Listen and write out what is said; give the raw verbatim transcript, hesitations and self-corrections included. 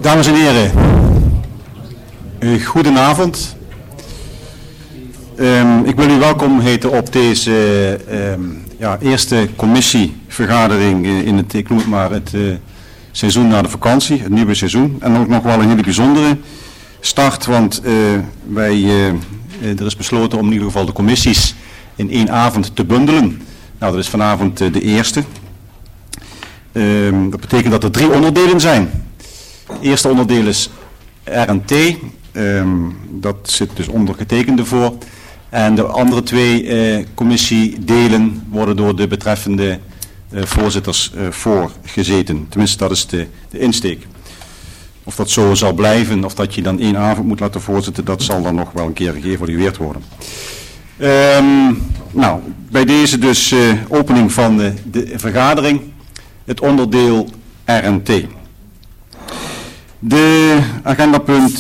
Dames en heren, uh, goedenavond. Um, ik wil u welkom heten op deze uh, um, ja, eerste commissievergadering in het, ik noem het maar, het uh, seizoen na de vakantie, het nieuwe seizoen. En ook nog wel een hele bijzondere start, want uh, wij, uh, er is besloten om in ieder geval de commissies in één avond te bundelen. Nou, dat is vanavond uh, de eerste. Um, dat betekent dat er drie onderdelen zijn. Het eerste onderdeel is R en T, um, dat zit dus ondergetekende voor. En de andere twee uh, commissiedelen worden door de betreffende uh, voorzitters uh, voorgezeten. Tenminste, dat is de, de insteek. Of dat zo zal blijven, of dat je dan één avond moet laten voorzitten, dat zal dan nog wel een keer geëvalueerd worden. Um, nou, bij deze dus uh, opening van de, de vergadering, het onderdeel R en T. De agendapunt